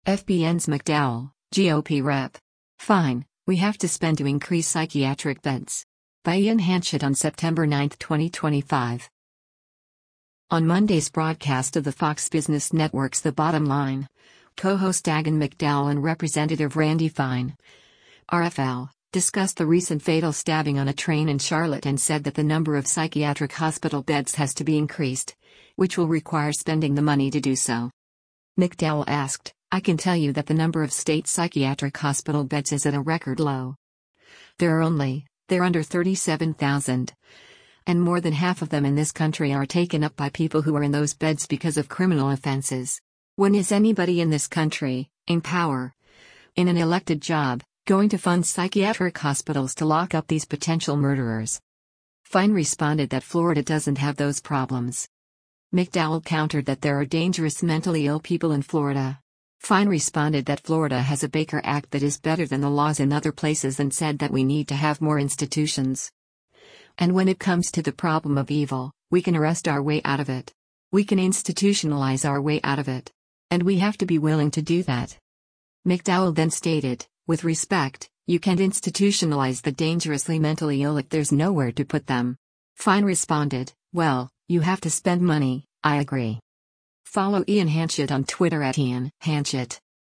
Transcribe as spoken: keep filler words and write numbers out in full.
F B N's McDowell, G O P rep. Fine, we have to spend to increase psychiatric beds. By Ian Hanchett on September ninth, twenty twenty-five. On Monday's broadcast of the Fox Business Network's The Bottom Line, co-host Dagen McDowell and Representative Randy Fine, R F L, discussed the recent fatal stabbing on a train in Charlotte and said that the number of psychiatric hospital beds has to be increased, which will require spending the money to do so. McDowell asked, "I can tell you that the number of state psychiatric hospital beds is at a record low. There are only, they're under thirty-seven thousand. And more than half of them in this country are taken up by people who are in those beds because of criminal offenses. When is anybody in this country, in power, in an elected job, going to fund psychiatric hospitals to lock up these potential murderers?" Fine responded that Florida doesn't have those problems. McDowell countered that there are dangerous mentally ill people in Florida. Fine responded that Florida has a Baker Act that is better than the laws in other places and said that we need to have more institutions. And when it comes to the problem of evil, we can arrest our way out of it. We can institutionalize our way out of it. And we have to be willing to do that. McDowell then stated, "With respect, you can't institutionalize the dangerously mentally ill if there's nowhere to put them." Fine responded, "Well, you have to spend money, I agree." Follow Ian Hanchett on Twitter at Ian Hanchett.